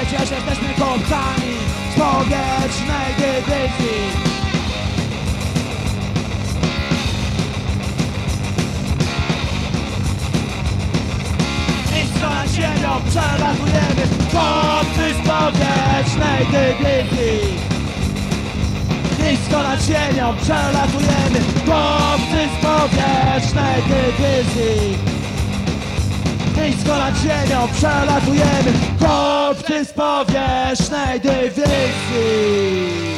przecież jesteśmy chłopcami z powietrznej dywizji. Nisko nad ziemią przelatujemy, chłopcy z powietrznej dywizji. Nisko nad ziemią przelatujemy, chłopcy z powietrznej dywizji. Nisko nad ziemią przelatujemy, chłopcy z powietrznej dywizji.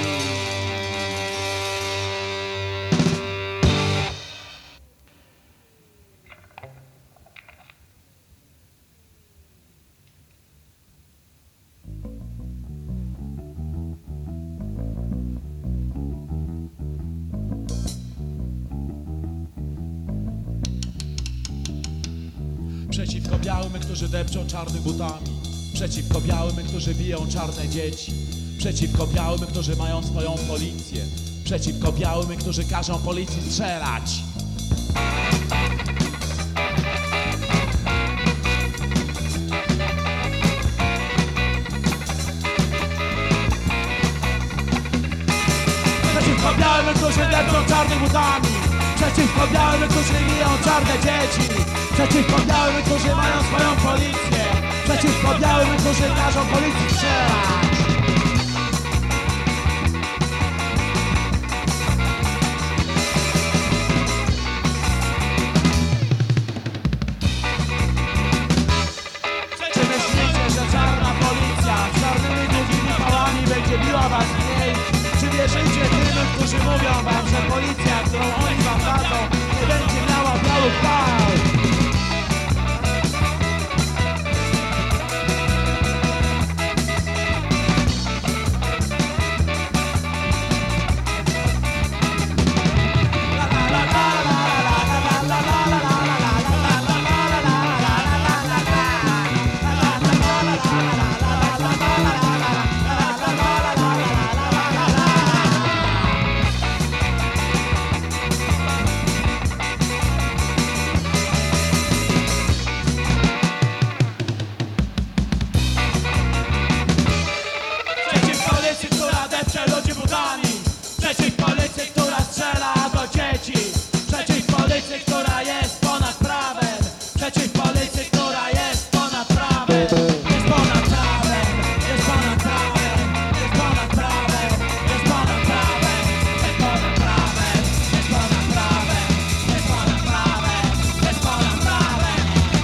Przeciwko białym, którzy depczą czarnymi butami. Przeciwko białym, którzy biją czarne dzieci. Przeciwko białym, którzy mają swoją policję. Przeciwko białym, którzy każą policji strzelać. Przeciwko białym, którzy depczą czarnymi butami. Przeciwko białym, którzy biją czarne dzieci. Przeciwko białym, którzy mają swoją policję. Przeciwko białym, którzy każą policji strzelać. Czy myślicie, że czarna policja z czarnymi długimi pałami będzie biła was mniej? Czy wierzycie tym, którzy mówią wam, że policja, którą oni wam dadzą, nie będzie miała białych pał? Przeciw policji, która strzela do dzieci. Przeciw policji, która jest ponad prawem. Przeciw policji, która jest ponad prawem. Jest ponad prawem, jest ponad prawem, jest ponad prawem, jest ponad prawem, jest ponad prawem, jest ponad prawem, jest ponad prawem, jest ponad prawem.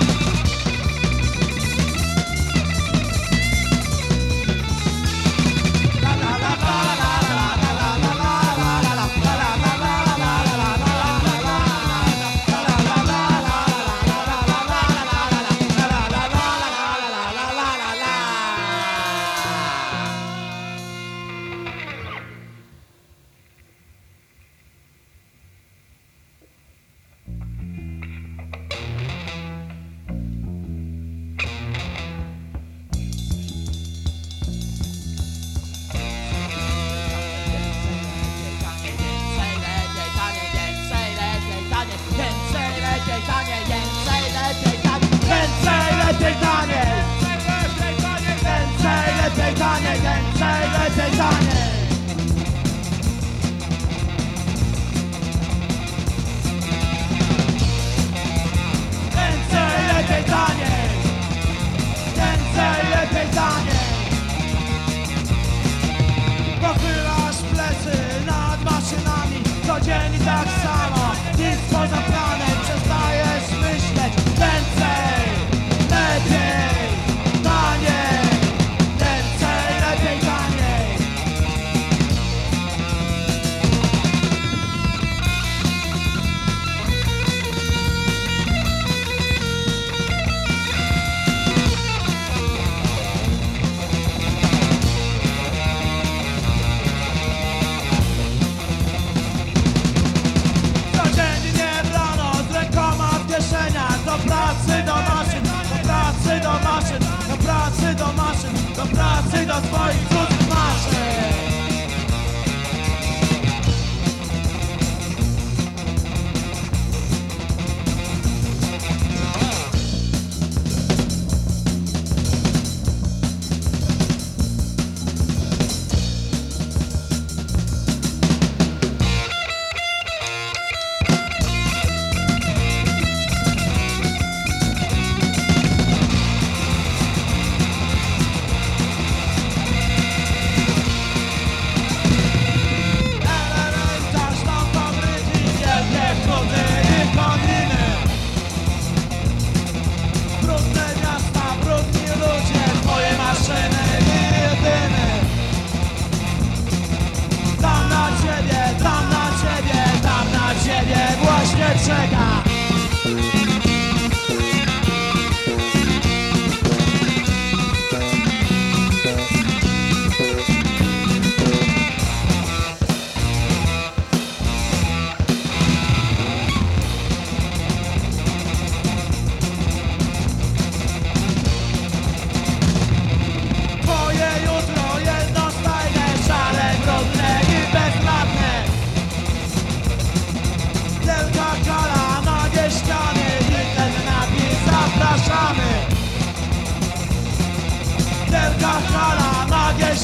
Pochylasz plecy nad maszynami, codziennie tak samo, nic poza planem, przestajesz myśleć. Więcej, lepiej, taniej. Więcej, lepiej, taniej.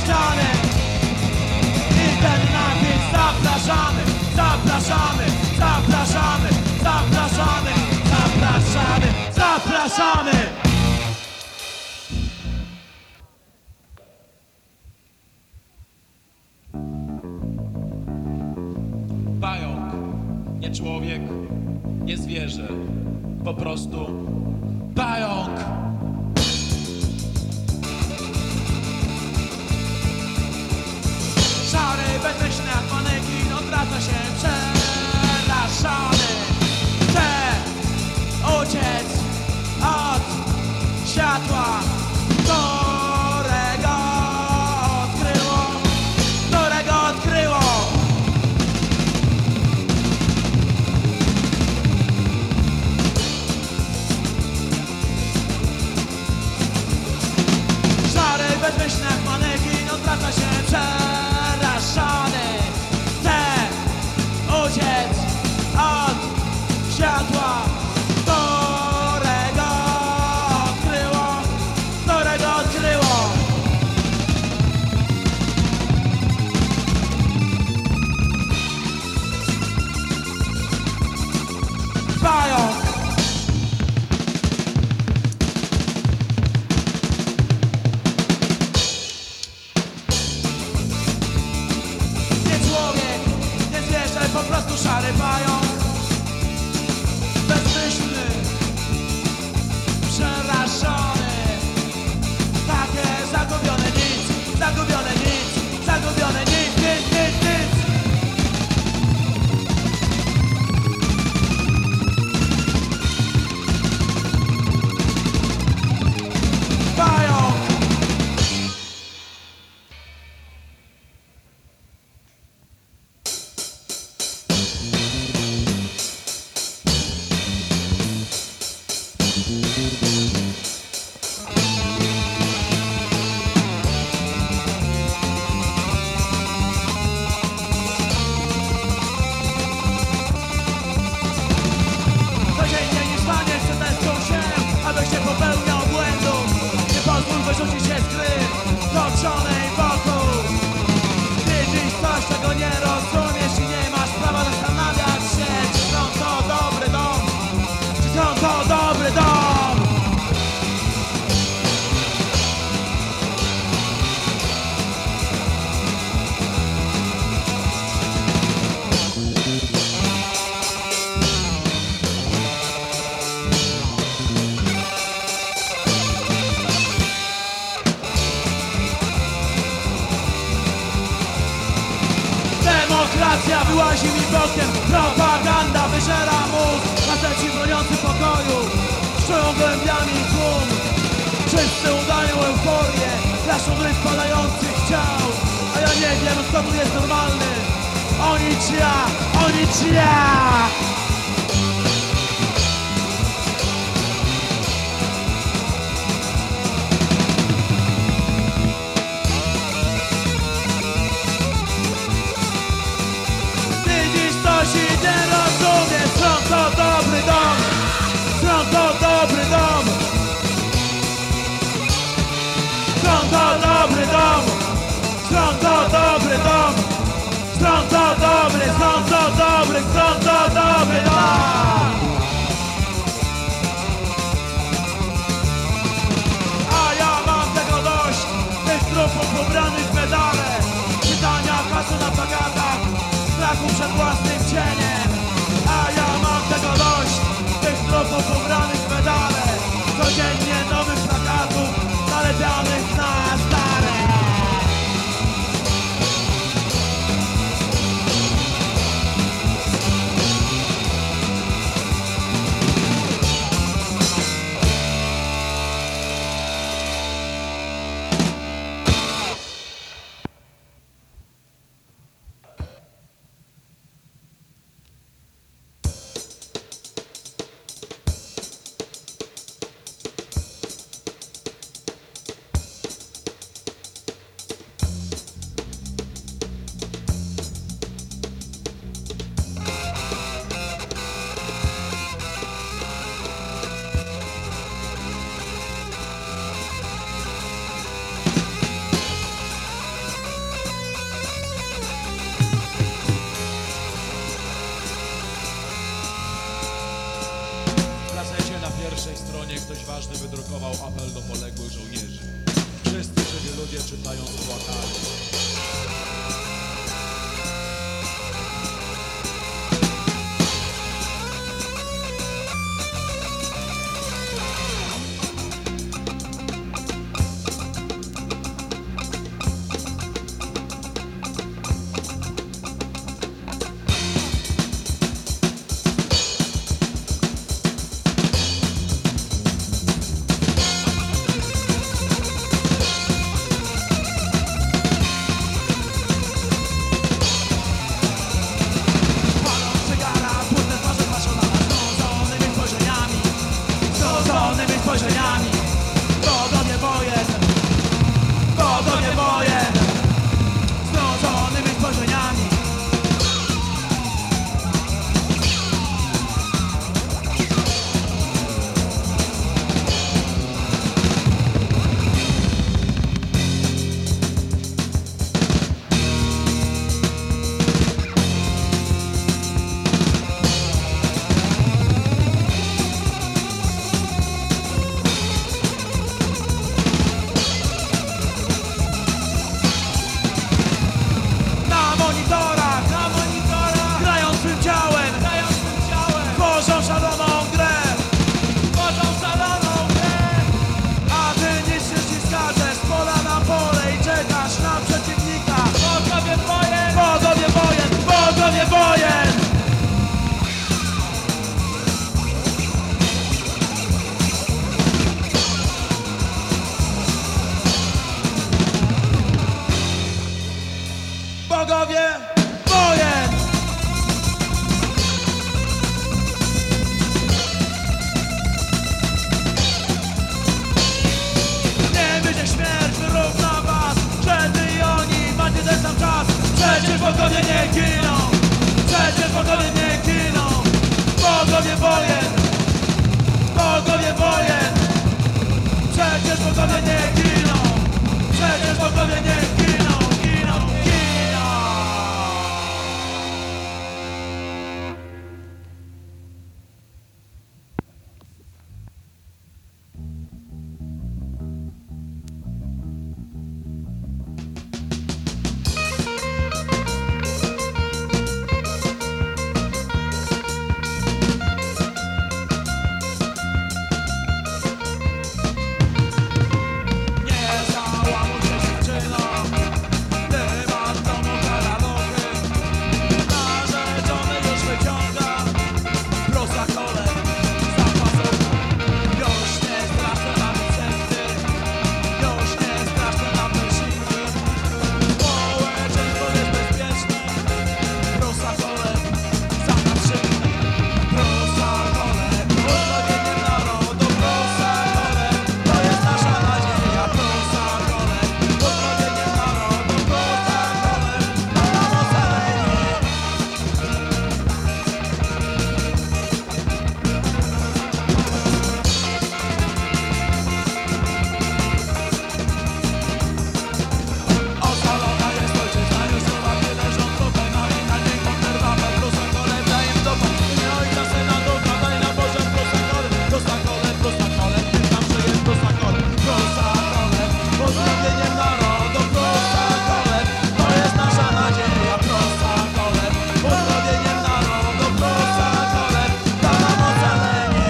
ściany. I ten napis zapraszamy, zapraszamy, zapraszamy, zapraszamy, zapraszamy, zapraszamy. Pająk, nie człowiek, nie zwierzę, po prostu pająk. Szary, bezmyślny jak manekin, odwraca się przerażony. Chce uciec od światła, którego odkryło. Szary, bezmyślny jak manekin, odwraca się przerażony. Chce uciec od światła, którego odkryło. Pająk. Nie człowiek, nie zwierzę, po prostu szary pająk. Bezmyślny, przerażony. Takie zagubione nic, zagubione nic, zagubione nic, nic, nic, nic. Pająk. Codziennie niż panie przetestują się, abyś nie popełniał błędów. Nie pozwól wyrzucić się z gry toczonej wokół. Widzisz coś, czego nie rozumiesz i nie masz prawa zastanawiać się, czy są to dobry dom, czy są to dobry dom. Demokracja wyłazi mi bokiem, propaganda wyżera mózg. Faceci broniący pokoju szczują gołębiami tłum. Wszyscy udają euforię, flaszą ryb padających ciał. A ja nie wiem, kto tu jest normalny. Oni czy ja, oni czy ja. Coś i nie rozumiem, stąd to dobry dom, stąd to dobry dom, stąd to dobry dom, stąd to dobry dom, stąd to dobry, stąd to dobry, stąd to dobry dom. A ja mam tego dość, tych trupów pobranych w medale, czytania haseł na plakatach, strachu przed własnym cieniem. A ja mam tego dość, tych trupów ubranych w medale, codziennie nowych plakatów nalepianych na czytając płakali. Spojrzeniami, bogowie wojen, bogowie wojen, znudzonymi spojrzeniami. Na monitorach, grają swym ciałem, tworzą szaloną grę, a ty nic się ściskaczesz z pola na pole i czekasz na przeciwnika. Bogowie wojen, bogowie wojen, bogowie wojen. Bogowie wojen! Nie będzie śmierć wyrówna was, że wy i oni macie ten sam czas. Przecież bogowie nie giną, przecież bogowie nie giną. Bogowie wojen, bogowie wojen. Przecież bogowie nie giną, przecież bogowie nie giną, giną, giną. Nie załamuj się dziewczyno, ty masz w domu karaluchy. Narzeczony już wyciąga prosakole z zapasówka. Już nie straszne na recepty, już nie straszne na persinki. Społeczeństwo jest bezpieczne, prosakole zakaz szybki. Prosakole, uzbrojenie narodu, prosakole, to jest nasza nadzieja. Prosakole, uzbrojenie narodu, prosakole, to nam ocalenie. Ocalona jest ojczyzna, już Słowakie leżą trupem, no i na dzień konserwatę, prosakole wdajem do panny, ojca syna ducha, daj na Boże prosakole, prosakole, prosakole, ty tam żyjesz prosakole, prosakole, pozdrowieniem narodu, prosakole, to jest nasza nadzieja, prosakole, pozdrowieniem narodu, prosakole, da nam ocalenie.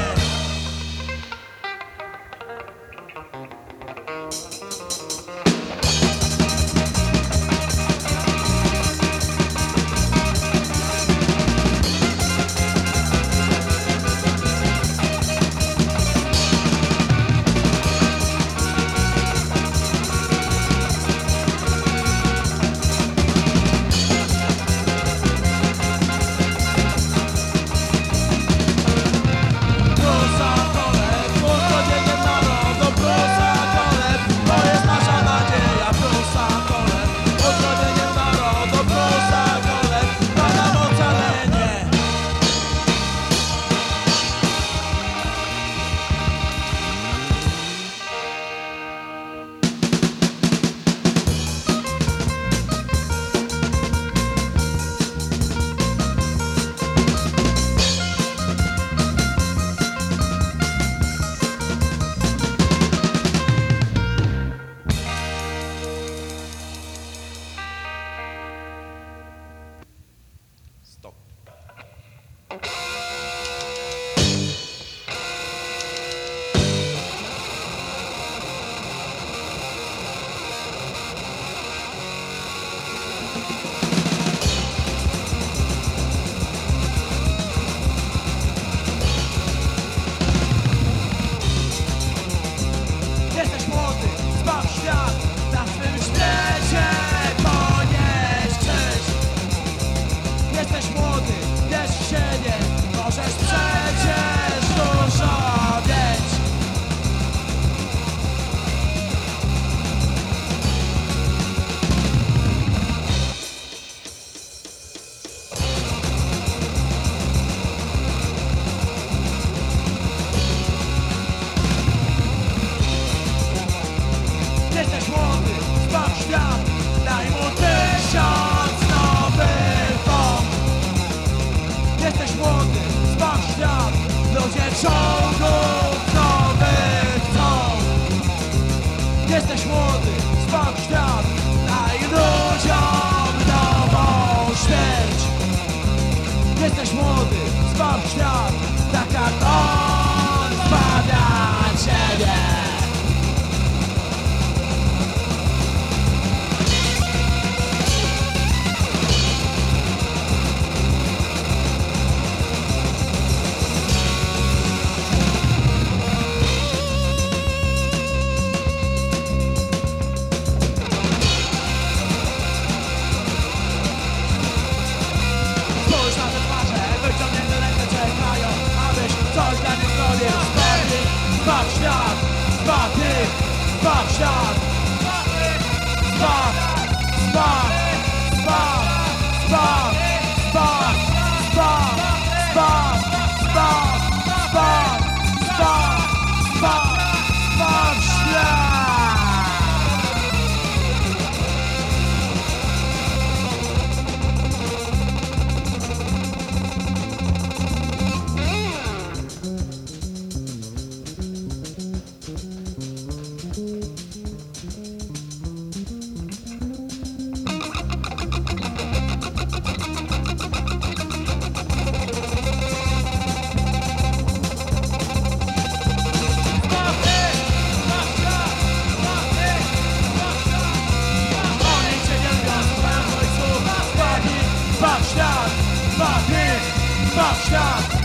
świat.